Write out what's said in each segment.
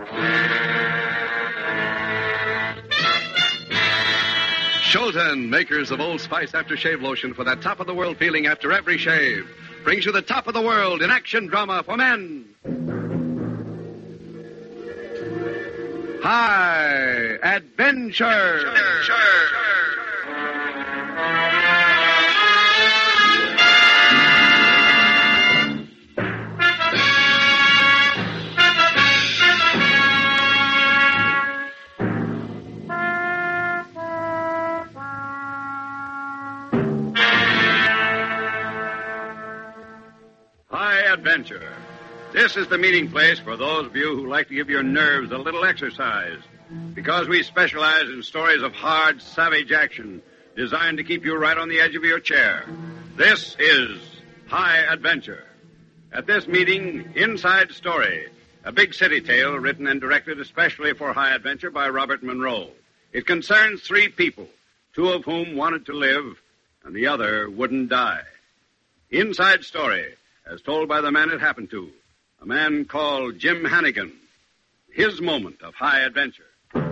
Shulton, makers of Old Spice aftershave lotion for that top-of-the-world feeling after every shave, brings you the top of the world in action drama for men. High Adventure. Adventure. This is the meeting place for those of you who like to give your nerves a little exercise, because we specialize in stories of hard, savage action designed to keep you right on the edge of your chair. This is High Adventure. At this meeting, Inside Story, a big city tale written and directed especially for High Adventure by Robert Monroe. It concerns three people, two of whom wanted to live and the other wouldn't die. Inside Story, as told by the man it happened to, a man called Jim Hannigan. His moment of high adventure.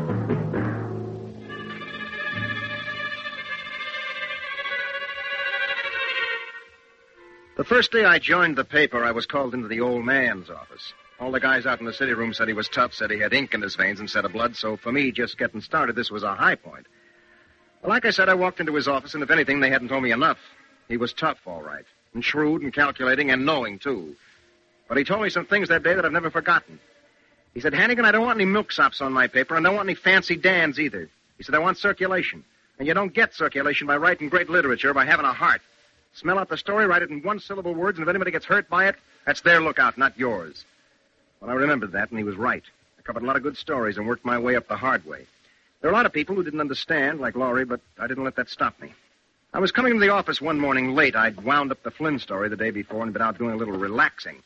The first day I joined the paper, I was called into the old man's office. All the guys out in the city room said he was tough, said he had ink in his veins instead of blood, so for me, just getting started, this was a high point. Well, like I said, I walked into his office, and if anything, they hadn't told me enough. He was tough, all right. And shrewd and calculating and knowing, too. But he told me some things that day that I've never forgotten. He said, Hannigan, I don't want any milksops on my paper, and I don't want any fancy Dans either. He said, I want circulation. And you don't get circulation by writing great literature, by having a heart. Smell out the story, write it in one-syllable words, and if anybody gets hurt by it, that's their lookout, not yours. Well, I remembered that, and he was right. I covered a lot of good stories and worked my way up the hard way. There are a lot of people who didn't understand, like Laurie, but I didn't let that stop me. I was coming to the office one morning late. I'd wound up the Flynn story the day before and been out doing a little relaxing.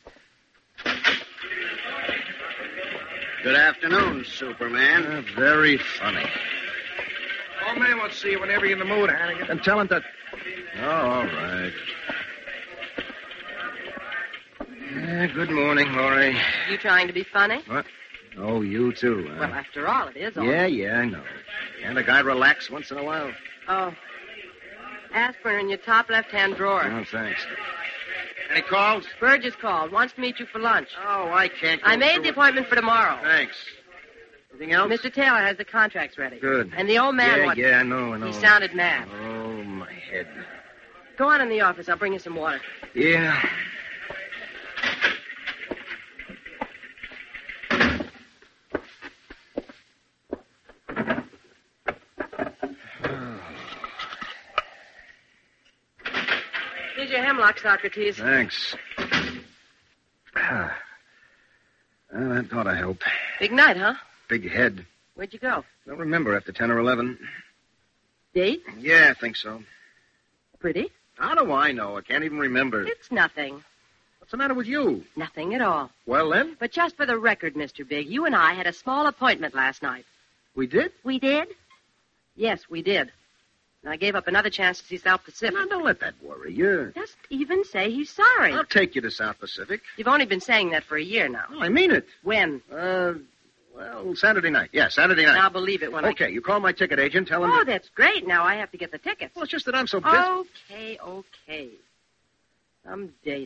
Good afternoon, Superman. Very funny. Old man wants to see you whenever you're in the mood, Hannigan. And tell him that... Oh, all right. Good morning, Laurie. You trying to be funny? What? Oh, you too, huh? Well, after all, it is all. Yeah, I know. Can't a guy relax once in a while? Oh. Aspirin in your top left-hand drawer. Oh, thanks. Any calls? Burgess called. Wants to meet you for lunch. Oh, I can't go I made the appointment for tomorrow. Thanks. Anything else? Mr. Taylor has the contracts ready. Good. And the old man wants... Yeah, I know. He sounded mad. Oh, my head. Go on in the office. I'll bring you some water. Yeah. Here's your hemlock, Socrates. Thanks. That ought to help. Big night, huh? Big head. Where'd you go? Don't remember after 10 or 11. Date? Yeah, I think so. Pretty? How do I know? I can't even remember. It's nothing. What's the matter with you? Nothing at all. Well, then? But just for the record, Mr. Big, you and I had a small appointment last night. We did? We did? Yes, we did. And I gave up another chance to see South Pacific. Now, don't let that worry you. Just even say he's sorry. I'll take you to South Pacific. You've only been saying that for a year now. Oh, I mean it. When? Well, Saturday night. Yeah, Saturday night. I'll believe it when Okay, you call my ticket agent, tell him Oh, that's great. Now I have to get the tickets. Well, it's just that I'm so busy. Okay. Some date.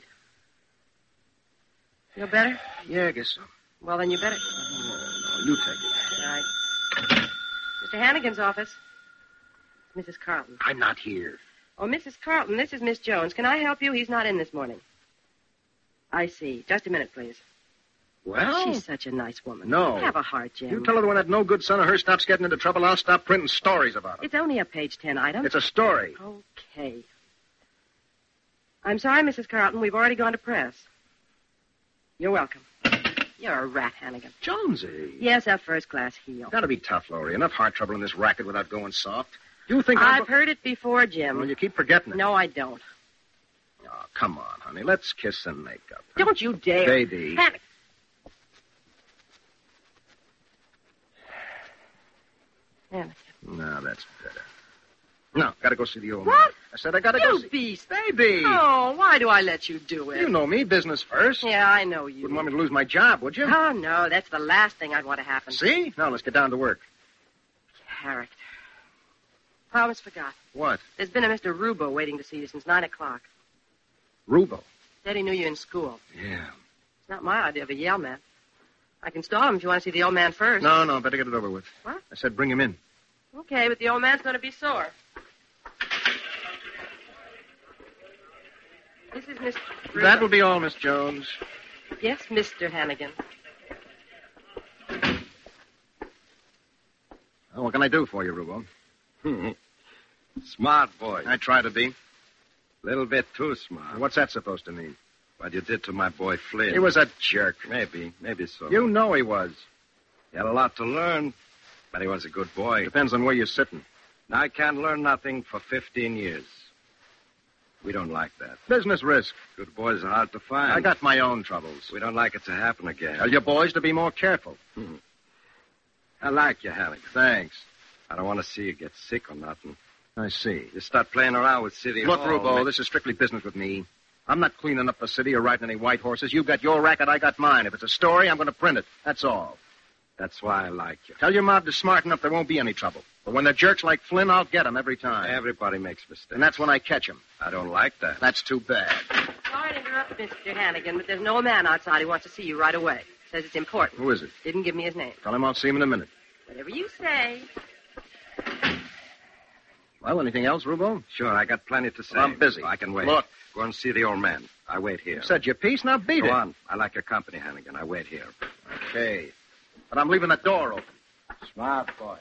Feel better? Yeah, I guess so. Well, then you better... Oh, no, you take it. All right. Mr. Hannigan's office. Mrs. Carlton. I'm not here. Oh, Mrs. Carlton, this is Miss Jones. Can I help you? He's not in this morning. I see. Just a minute, please. Well? She's such a nice woman. No. Have a heart, Jim. You tell her when that no good son of hers stops getting into trouble, I'll stop printing stories about him. It's only a page 10 item. It's a story. Okay. I'm sorry, Mrs. Carlton. We've already gone to press. You're welcome. You're a rat, Hannigan. Jonesy. Yes, a first-class heel. Gotta be tough, Laurie. Enough heart trouble in this racket without going soft. You think I've heard it before, Jim. Well, you keep forgetting it. No, I don't. Oh, come on, honey. Let's kiss and make up. Don't you dare. Baby. Hannigan. No, that's better. No, gotta go see the old What? man. I said I gotta go. You beast. Baby! Oh, why do I let you do it? You know me, business first. Yeah, I know you. Wouldn't want me to lose my job, would you? Oh, no, that's the last thing I'd want to happen. See? Now let's get down to work. Character. I almost forgot. What? There's been a Mr. Rubo waiting to see you since 9 o'clock. Rubo. Said he knew you in school. Yeah. It's not my idea of a Yale man. I can stall him if you want to see the old man first. No, better get it over with. What? I said bring him in. Okay, but the old man's going to be sore. This is Mr. Rubo. That will be all, Miss Jones. Yes, Mr. Hannigan. Oh, what can I do for you, Rubo? Smart boy. I try to be. Little bit too smart. What's that supposed to mean? What you did to my boy Flynn. He was a jerk. Maybe so. You know he was. He had a lot to learn, but he was a good boy. Depends on where you're sitting. Now I can't learn nothing for 15 years. We don't like that. Business risk. Good boys are hard to find. I got my own troubles. We don't like it to happen again. Tell your boys to be more careful. I like you, Hannigan. Thanks. I don't want to see you get sick or nothing. I see. You start playing around with City Look, Hall. Rubo, this is strictly business with me. I'm not cleaning up the city or riding any white horses. You got your racket, I got mine. If it's a story, I'm going to print it. That's all. That's why I like you. Tell your mob to smarten up. There won't be any trouble. But when they're jerks like Flynn, I'll get them every time. Everybody makes mistakes. And that's when I catch them. I don't like that. That's too bad. Sorry to interrupt, Mr. Hannigan, but there's an old man outside who wants to see you right away. Says it's important. Who is it? Didn't give me his name. Tell him I'll see him in a minute. Whatever you say. Well, anything else, Rubo? Sure, I got plenty to say. Well, I'm busy. I can wait. Look. Go and see the old man. I wait here. You said your piece, now beat Go it. on. I like your company, Hannigan. I wait here. Okay. But I'm leaving the door open. Smart boy.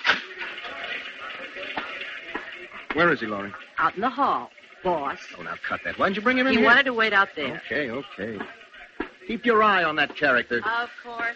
Where is he, Laurie? Out in the hall, boss. Oh, now cut that. Why didn't you bring him in He here? wanted to wait out there. Okay. Keep your eye on that character. Of course.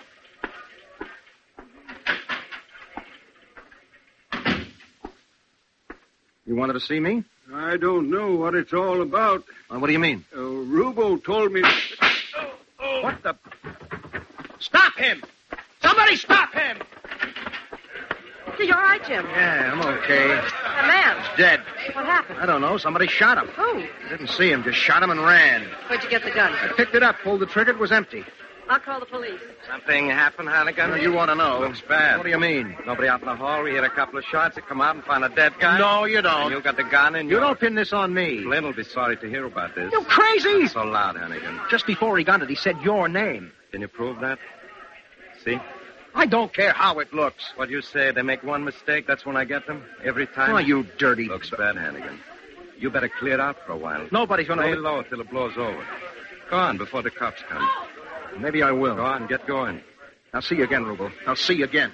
You wanted to see me? I don't know what it's all about. What do you mean? Rubo told me... What the... Stop him! Somebody stop him! You all right, Jim? Yeah, I'm okay. The man. Dead. What happened? I don't know. Somebody shot him. Who? I didn't see him. Just shot him and ran. Where'd you get the gun? I picked it up, pulled the trigger. It was empty. I'll call the police. Something happened, Hannigan? Now, you want to know. Looks bad. What do you mean? Nobody out in the hall. We hit a couple of shots. You come out and find a dead guy. No, you And don't. you got the gun in You don't pin this on me. Flynn will be sorry to hear about this. You crazy? Not so loud, Hannigan. Just before he got it, he said your name. Can you prove that? See? I don't care how it looks. What you say, they make one mistake, that's when I get them? Every time? Oh, you dirty... Looks bad, Hannigan. You better clear it out for a while. Nobody's going Lay to... low till it blows over. Go on, before the cops come. Maybe I will. Go on, get going. I'll see you again, Rubo. I'll see you again.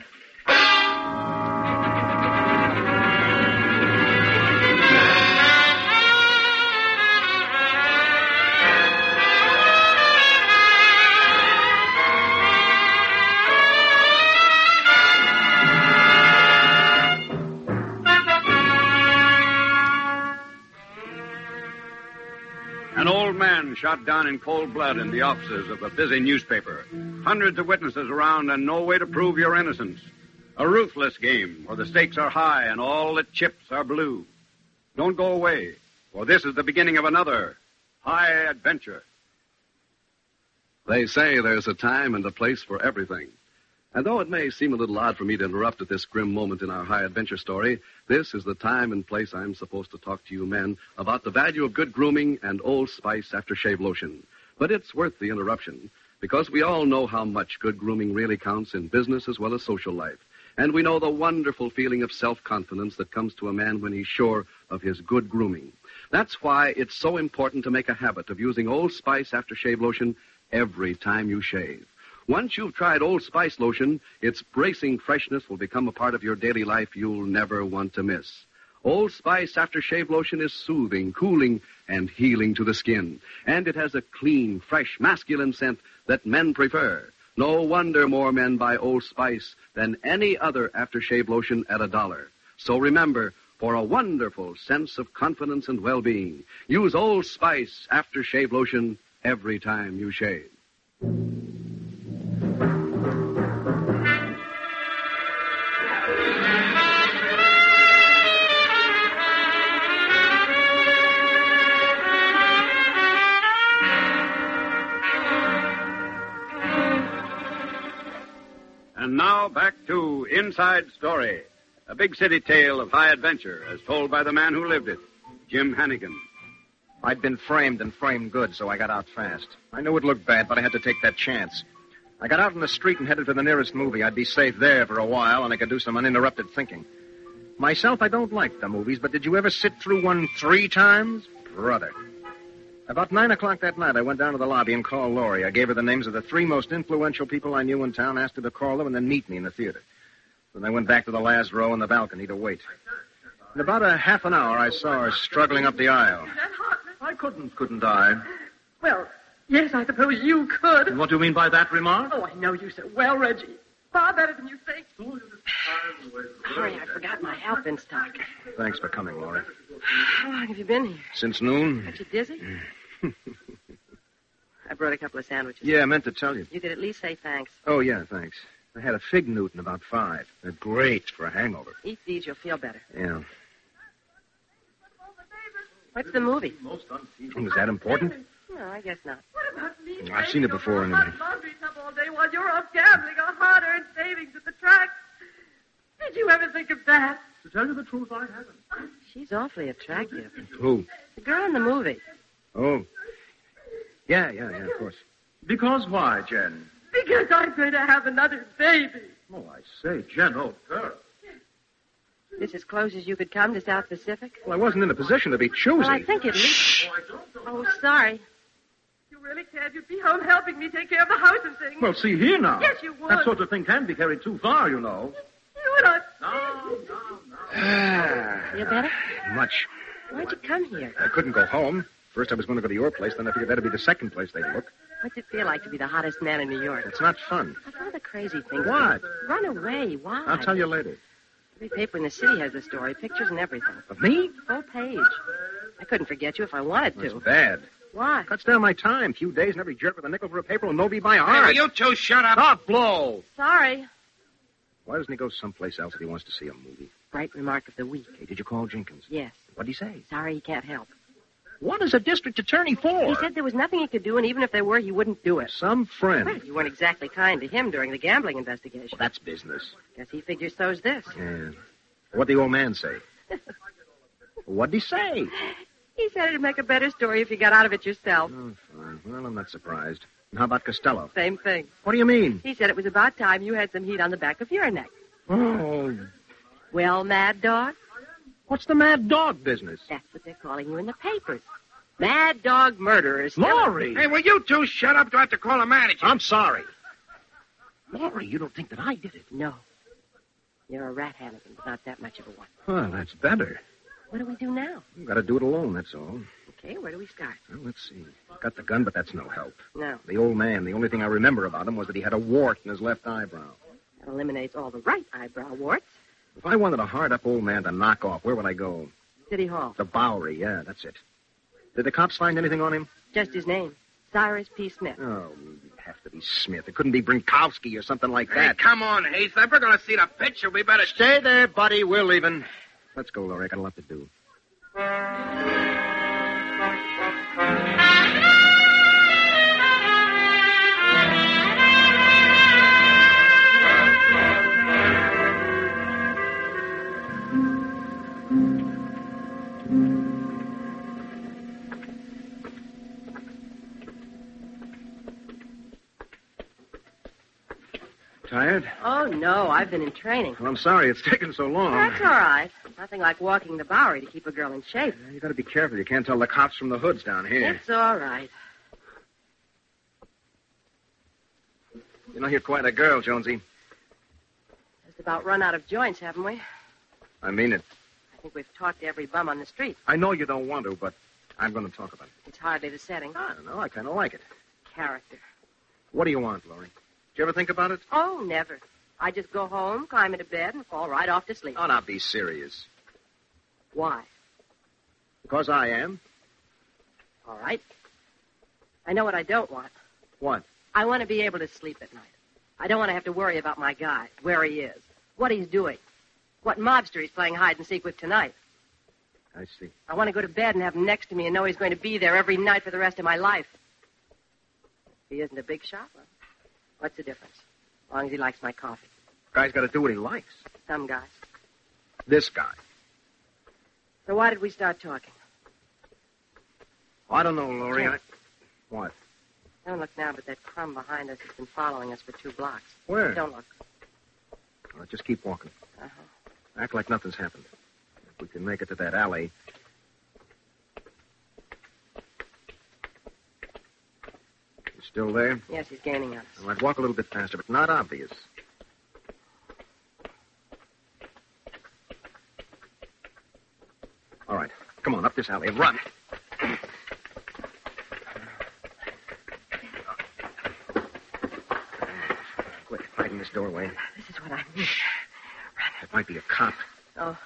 An old man shot down in cold blood in the offices of a busy newspaper. Hundreds of witnesses around and no way to prove your innocence. A ruthless game where the stakes are high and all the chips are blue. Don't go away, for this is the beginning of another high adventure. They say there's a time and a place for everything. And though it may seem a little odd for me to interrupt at this grim moment in our high adventure story, this is the time and place I'm supposed to talk to you men about the value of good grooming and Old Spice aftershave lotion. But it's worth the interruption, because we all know how much good grooming really counts in business as well as social life. And we know the wonderful feeling of self-confidence that comes to a man when he's sure of his good grooming. That's why it's so important to make a habit of using Old Spice aftershave lotion every time you shave. Once you've tried Old Spice lotion, its bracing freshness will become a part of your daily life you'll never want to miss. Old Spice aftershave lotion is soothing, cooling, and healing to the skin. And it has a clean, fresh, masculine scent that men prefer. No wonder more men buy Old Spice than any other aftershave lotion at $1. So remember, for a wonderful sense of confidence and well-being, use Old Spice aftershave lotion every time you shave. And now back to Inside Story, a big city tale of high adventure as told by the man who lived it, Jim Hannigan. I'd been framed and framed good, so I got out fast. I knew it looked bad, but I had to take that chance. I got out in the street and headed for the nearest movie. I'd be safe there for a while, and I could do some uninterrupted thinking. Myself, I don't like the movies, but did you ever sit through one 3 times? Brother. About 9 o'clock that night, I went down to the lobby and called Laurie. I gave her the names of the 3 most influential people I knew in town, asked her to call them, and then meet me in the theater. Then I went back to the last row in the balcony to wait. In about a half an hour, I saw her struggling up the aisle. I couldn't I? Well, yes, I suppose you could. And what do you mean by that remark? Oh, I know you so well, Reggie. Far better than you think. Sorry, I forgot my Alpen stock. Thanks for coming, Laurie. How long have you been here? Since noon? Aren't you dizzy? I brought a couple of sandwiches. Yeah, I meant to tell you. You could at least say thanks. Oh, yeah, thanks. I had a fig newt in about 5. They're great for a hangover. Eat these, you'll feel better. Yeah. What's the movie? Was that important? No, I guess not. What about me? I've seen it before, in anyway. Laundry tub all day while you're off gambling or hard-earned savings at the track. Did you ever think of that? To tell you the truth, I haven't. She's awfully attractive. Who? The girl in the movie. Oh. Yeah, of course. Because why, Jen? Because I'm going to have another baby. Oh, I say, Jen, old girl. This as close as you could come to South Pacific? Well, I wasn't in a position to be choosy. Well, I think at least... Oh, sorry. You really can't. You'd be home helping me take care of the house and things. Well, see here now. Yes, you would. That sort of thing can be carried too far, you know. You would not. No. Feel better? Much. Why'd you come here? I couldn't go home. First, I was going to go to your place, then I figured that'd be the second place they'd look. What's it feel like to be the hottest man in New York? It's not fun. Of all the crazy things... What? Run away. Why? I'll tell you later. Every paper in the city has a story, pictures and everything. Of me? Full page. I couldn't forget you if I wanted to. That's bad. Why? Cuts down my time. Few days and every jerk with a nickel for a paper will know me by heart. Hey, will you two shut up? Not blow. Sorry. Why doesn't he go someplace else if he wants to see a movie? Bright remark of the week. Hey, did you call Jenkins? Yes. What'd he say? Sorry he can't help. What is a district attorney for? He said there was nothing he could do, and even if there were, he wouldn't do it. Some friend. Well, you weren't exactly kind to him during the gambling investigation. Well, that's business. Guess he figures so's this. Yeah. What'd the old man say? What'd he say? He said it'd make a better story if you got out of it yourself. Oh, fine. Well, I'm not surprised. And how about Costello? Same thing. What do you mean? He said it was about time you had some heat on the back of your neck. Oh. Well, Mad Dog? What's the Mad Dog business? That's what they're calling you in the papers. Mad Dog murderers. Laurie! Hey, will you two shut up? Do I have to call a manager? I'm sorry. Laurie, you don't think that I did it? No. You're a rat, Hannigan, but not that much of a one. Well, that's better. What do we do now? You've got to do it alone, that's all. Okay, where do we start? Well, let's see. Got the gun, but that's no help. No. The old man, the only thing I remember about him was that he had a wart in his left eyebrow. That eliminates all the right eyebrow warts. If I wanted a hard-up old man to knock off, where would I go? City Hall. The Bowery, yeah, that's it. Did the cops find anything on him? Just his name. Cyrus P. Smith. Oh, it'd have to be Smith. It couldn't be Brinkowski or something like Hey, that. come on, Heath. If we're going to see the picture, we better... Stay there, buddy. We're leaving. Let's go, Laurie. I got a lot to do. Tired? Oh, no, I've been in training. Well, I'm sorry it's taken so long. That's all right. Nothing like walking the Bowery to keep a girl in shape. You got to be careful. You can't tell the cops from the hoods down here. It's all right. You know, you're quite a girl, Jonesy. Just about run out of joints, haven't we? I mean it. I think we've talked to every bum on the street. I know you don't want to, but I'm going to talk about it. It's hardly the setting. I don't know. I kind of like it. Character. What do you want, Laurie? Did you ever think about it? Oh, never. I just go home, climb into bed, and fall right off to sleep. Oh, now be serious. Why? Because I am. All right. I know what I don't want. What? I want to be able to sleep at night. I don't want to have to worry about my guy, where he is, what he's doing, what mobster he's playing hide and seek with tonight. I see. I want to go to bed and have him next to me and know he's going to be there every night for the rest of my life. If he isn't a big shot, well, what's the difference? As long as he likes my coffee. Guy's got to do what he likes. Some guys. This guy. So why did we start talking? I don't know, Laurie. Jim. What? Don't look now, but that crumb behind us has been following us for 2 blocks. Where? Don't look. All right, just keep walking. Uh-huh. Act like nothing's happened. If we can make it to that alley. You still there? Yes, he's gaining on us. All right, walk a little bit faster, but not obvious. All right, come on, up this alley and run. Quick, hide in this doorway. This is what I need. It might be a cop. Oh.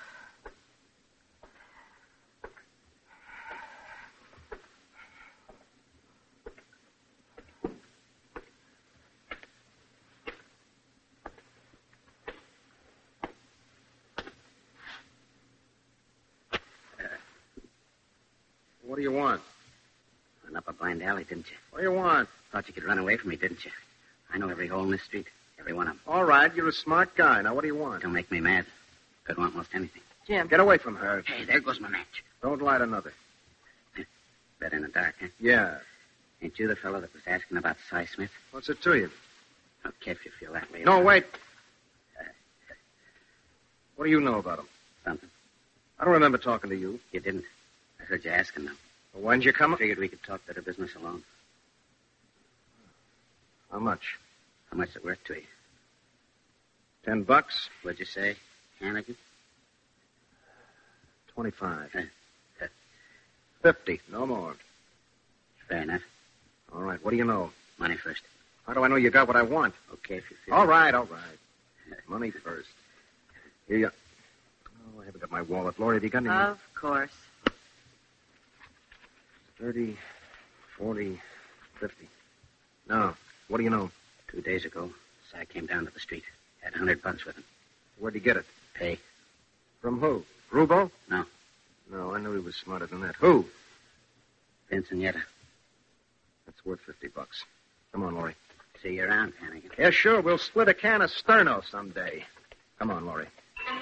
What do you want? Run up a blind alley, didn't you? What do you want? Thought you could run away from me, didn't you? I know every hole in this street. Every one of them. All right, you're a smart guy. Now, what do you want? Don't make me mad. Could want most anything. Jim. Get away from her. Hey, there goes my match. Don't light another. Better in the dark, huh? Yeah. Ain't you the fellow that was asking about Cy Smith? What's it to you? Okay, if you feel that way. No, wait. What do you know about him? Something. I don't remember talking to you. You didn't. I heard you asking them. Well, when'd you come? Figured we could talk better business alone. How much? How much is it worth to you? $10. What'd you say, Hannigan? 25. 50. 50. No more. Fair enough. All right, what do you know? Money first. How do I know you got what I want? Okay, if you feel... All right. Money first. Here you... Oh, I haven't got my wallet. Laurie, have you got any... Of course. 30, 40, 50. No. What do you know? 2 days ago, Cy came down to the street. Had $100 with him. Where'd he get it? Pay. From who? Rubo? No. No, I knew he was smarter than that. Who? Vincent Yetta. That's worth $50. Come on, Laurie. See you around, Hannigan. Yeah, sure. We'll split a can of Sterno someday. Come on, Laurie.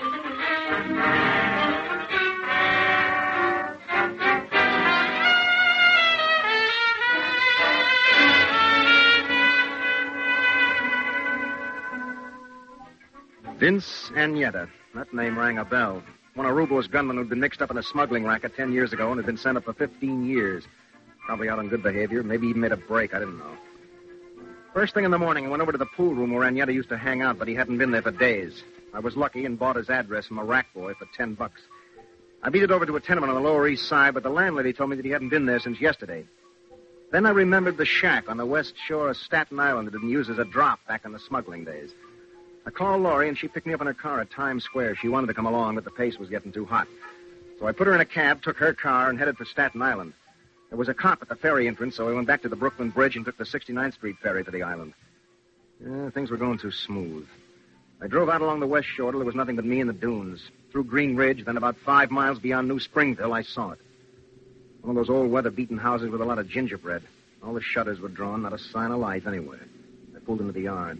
Vince Agnetta. That name rang a bell. One of Rubo's gunmen who'd been mixed up in a smuggling racket 10 years ago and had been sent up for 15 years. Probably out on good behavior. Maybe even made a break. I didn't know. First thing in the morning, I went over to the pool room where Agnetta used to hang out, but he hadn't been there for days. I was lucky and bought his address from a rack boy for $10. I beat it over to a tenement on the Lower East Side, but the landlady told me that he hadn't been there since yesterday. Then I remembered the shack on the west shore of Staten Island that had been used as a drop back in the smuggling days. I called Laurie, and she picked me up in her car at Times Square. She wanted to come along, but the pace was getting too hot. So I put her in a cab, took her car, and headed for Staten Island. There was a cop at the ferry entrance, so I went back to the Brooklyn Bridge and took the 69th Street ferry to the island. Things were going too smooth. I drove out along the west shore till there was nothing but me and the dunes. Through Green Ridge, then about 5 miles beyond New Springville, I saw it. One of those old weather-beaten houses with a lot of gingerbread. All the shutters were drawn, not a sign of life anywhere. I pulled into the yard.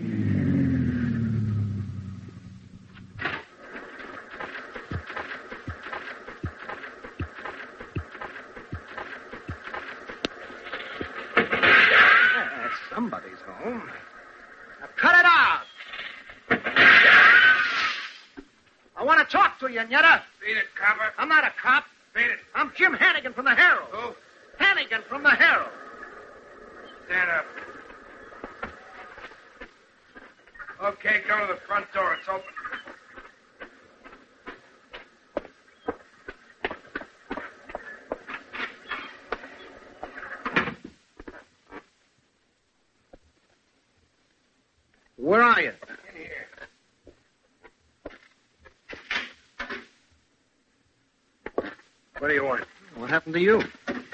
Somebody's home. Now, cut it out! I want to talk to you, Agnetta. Beat it, copper. I'm not a cop. Beat it. I'm Jim Hannigan from the Herald. Who? Hannigan from the Herald. Stand up. Okay, go to the front door. It's open. Where are you? In here. What do you want? What happened to you?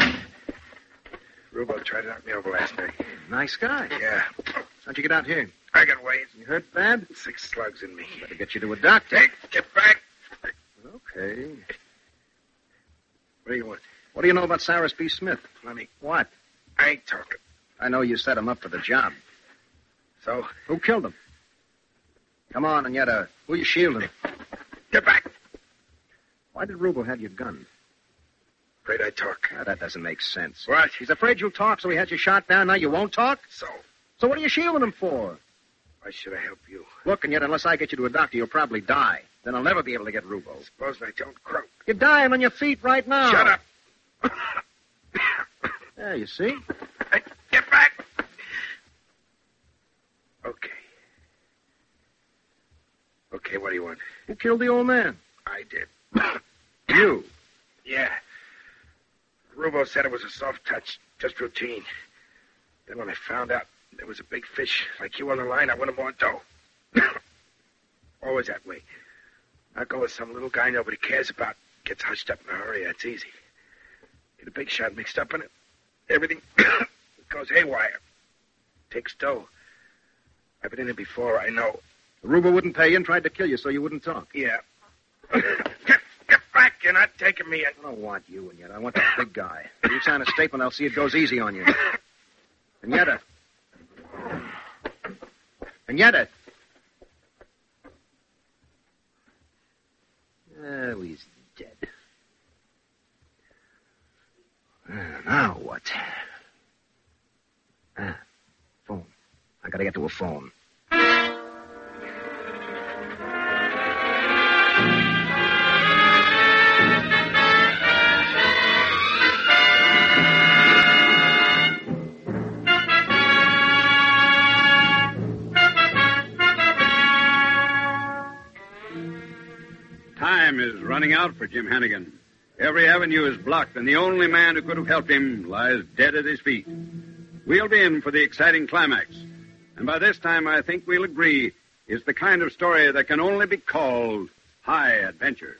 Rubo tried to knock me over last night. Nice guy. Yeah. How'd you get out here? I got weight. You hurt bad? 6 slugs in me. Better get you to a doctor. Hey, get back. Okay. What do you want? What do you know about Cyrus B. Smith? Plenty. What? I ain't talking. I know you set him up for the job. So? Who killed him? Come on, Agneta. Who are you shielding? Get back. Why did Rubel have you gunned? Afraid I talk. That doesn't make sense. What? He's afraid you'll talk, so he had you shot down. Now you won't talk? So, So what are you shielding him for? why should I help you? Look, and yet, unless I get you to a doctor, you'll probably die. Then I'll never be able to get Rubel. Suppose I don't croak. You're dying on your feet right now. Shut up. There, you see? Hey, get back. Okay. Okay, what do you want? Who killed the old man? I did. You. Yeah. Rubo said it was a soft touch, just routine. Then when I found out there was a big fish like you on the line, I wanted more dough. Always that way. I go with some little guy nobody cares about. Gets hushed up in a hurry. That's easy. Get a big shot mixed up in it. Everything goes haywire. Takes dough. I've been in it before. I know. Rubel wouldn't pay you and tried to kill you so you wouldn't talk. Yeah. Get back. You're not taking me in. I don't want you, and yet I want that big guy. If you sign a statement, I'll see it goes easy on you. Agneta. Agneta. Oh, he's dead. Now what? Phone. I gotta get to a phone. Time is running out for Jim Hannigan. Every avenue is blocked, and the only man who could have helped him lies dead at his feet. We'll be in for the exciting climax. And by this time, I think we'll agree it's the kind of story that can only be called high adventure.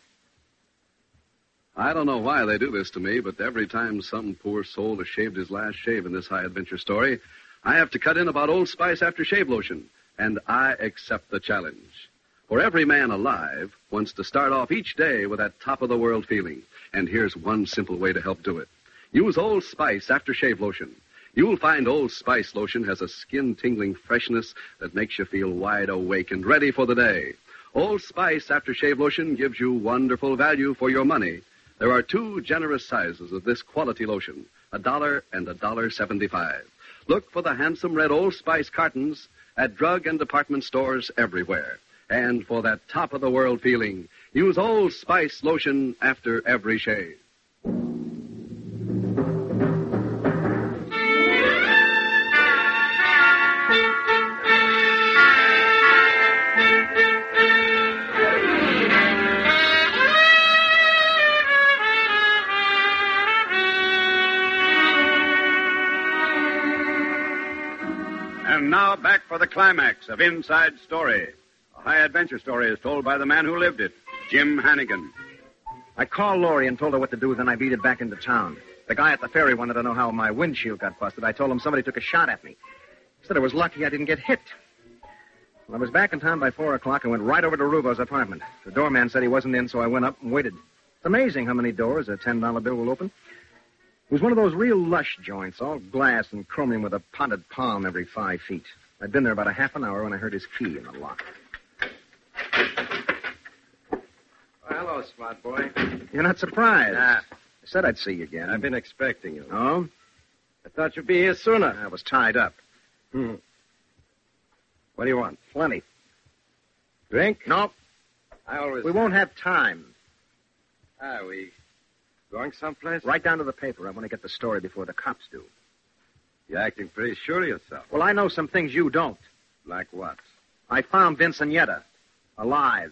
I don't know why they do this to me, but every time some poor soul has shaved his last shave in this high adventure story, I have to cut in about Old Spice after shave lotion, and I accept the challenge. For every man alive wants to start off each day with that top-of-the-world feeling. And here's one simple way to help do it. Use Old Spice aftershave lotion. You'll find Old Spice lotion has a skin-tingling freshness that makes you feel wide awake and ready for the day. Old Spice aftershave lotion gives you wonderful value for your money. There are 2 generous sizes of this quality lotion, $1 and $1.75. Look for the handsome red Old Spice cartons at drug and department stores everywhere. And for that top-of-the-world feeling, use Old Spice lotion after every shave. And now back for the climax of Inside Story. A high adventure story is told by the man who lived it, Jim Hannigan. I called Laurie and told her what to do, then I beat it back into town. The guy at the ferry wanted to know how my windshield got busted. I told him somebody took a shot at me. He said I was lucky I didn't get hit. Well, I was back in town by 4 o'clock and went right over to Rubo's apartment. The doorman said he wasn't in, so I went up and waited. It's amazing how many doors a $10 bill will open. It was one of those real lush joints, all glass and chromium with a potted palm every 5 feet. I'd been there about a half an hour when I heard his key in the lock. Hello, smart boy. You're not surprised. I said I'd see you again. I've been expecting you. Oh? I thought you'd be here sooner. I was tied up. What do you want? Plenty. Drink? Nope. I always... We won't have time. Are we going someplace? Right down to the paper. I want to get the story before the cops do. You're acting pretty sure of yourself. Well, I know some things you don't. Like what? I found Vince Agneta. Alive.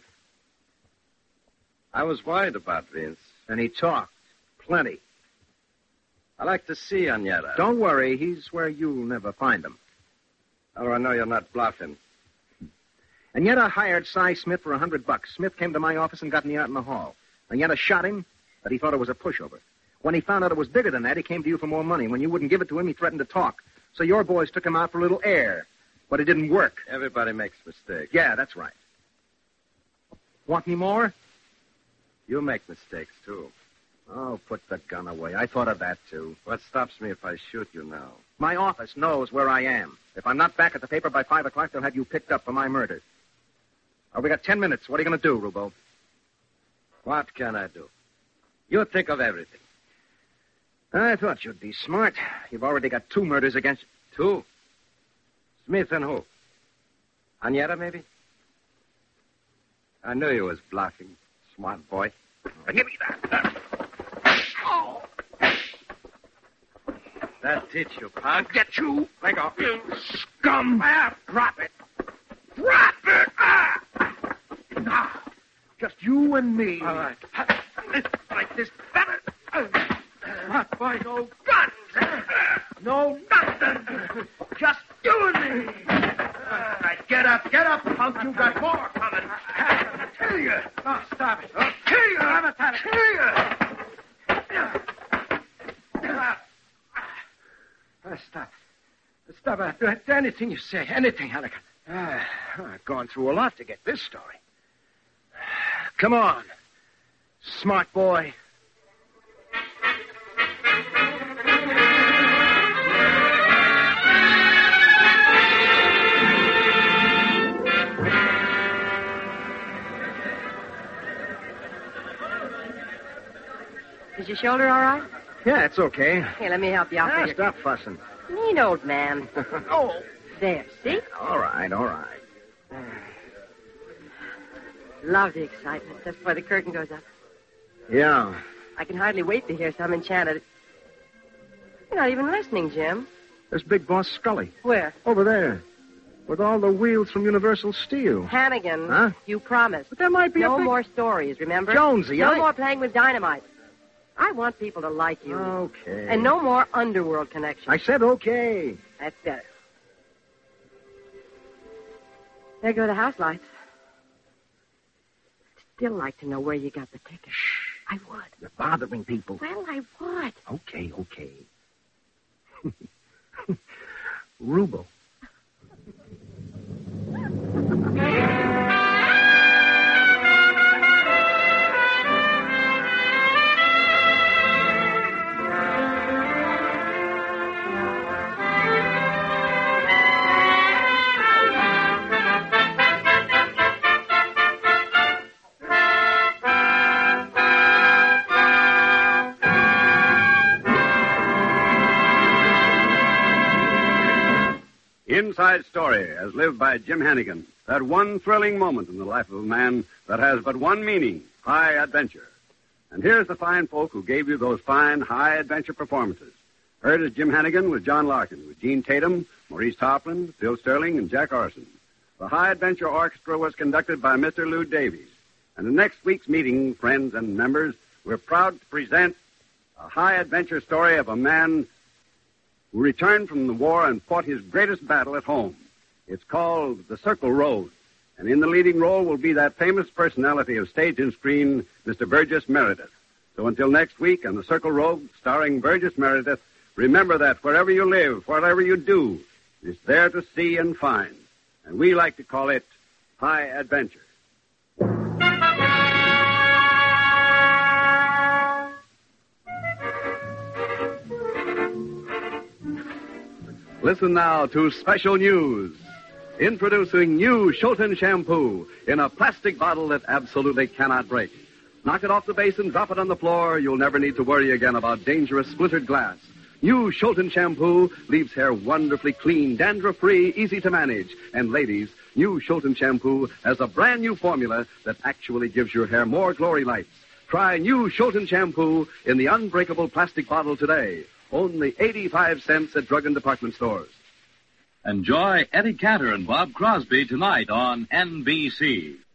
I was worried about Vince. And he talked. Plenty. I like to see Agneta. Don't worry. He's where you'll never find him. How do I know you're not bluffing? Agneta hired Cy Smith for $100. Smith came to my office and got me out in the hall. Agneta shot him, but he thought it was a pushover. When he found out it was bigger than that, he came to you for more money. When you wouldn't give it to him, he threatened to talk. So your boys took him out for a little air. But it didn't work. Everybody makes mistakes. Yeah, that's right. Want any more? You make mistakes, too. Oh, put the gun away. I thought of that, too. What stops me if I shoot you now? My office knows where I am. If I'm not back at the paper by 5 o'clock, they'll have you picked up for my murder. We got 10 minutes. What are you going to do, Rubo? What can I do? You think of everything. I thought you'd be smart. You've already got 2 murders against you. 2? Smith and who? Anietta, maybe? I knew you was bluffing, smart boy. Give me that. Oh. That teach you, punk. Get you. Let go. You scum. Drop it. Drop it. Just you and me. All right. Like this better. Smart boy, no guns. No nothing. Just you and me. All right, get up, punk. You got more coming. I'll kill you. Oh, stop it. I'll kill you. I'll kill you. Stop. Stop. Do anything you say. Anything, Halligan. I've gone through a lot to get this story. Come on, smart boy. Is your shoulder all right? Yeah, it's okay. Here, let me help you out with your... Stop fussing. Mean old man. Oh. There, see? All right. Love the excitement just before the curtain goes up. Yeah. I can hardly wait to hear some enchanted... You're not even listening, Jim. There's Big Boss Scully. Where? Over there. With all the wheels from Universal Steel. Hannigan. Huh? You promised. But there might be no more stories, remember? Jonesy, no more playing with dynamite. I want people to like you. Okay. And no more underworld connections. I said okay. That's better. There go the house lights. I'd still like to know where you got the ticket. Shh. I would. You're bothering people. Well, I would. Okay. Rubo. Inside Story, as lived by Jim Hannigan. That one thrilling moment in the life of a man that has but one meaning, high adventure. And here's the fine folk who gave you those fine, high adventure performances. Heard as Jim Hannigan with John Larkin, with Gene Tatum, Maurice Toppland, Phil Sterling, and Jack Orson. The High Adventure Orchestra was conducted by Mr. Lou Davies. And in next week's meeting, friends and members, we're proud to present a high adventure story of a man who returned from the war and fought his greatest battle at home. It's called The Circle Road. And in the leading role will be that famous personality of stage and screen, Mr. Burgess Meredith. So until next week on The Circle Road, starring Burgess Meredith, remember that wherever you live, whatever you do, it's there to see and find. And we like to call it high adventure. Listen now to special news. Introducing new Shulton shampoo in a plastic bottle that absolutely cannot break. Knock it off the base and drop it on the floor. You'll never need to worry again about dangerous splintered glass. New Shulton shampoo leaves hair wonderfully clean, dandruff-free, easy to manage. And ladies, new Shulton shampoo has a brand new formula that actually gives your hair more glory lights. Try new Shulton shampoo in the unbreakable plastic bottle today. Only 85 cents at drug and department stores. Enjoy Eddie Cantor and Bob Crosby tonight on NBC.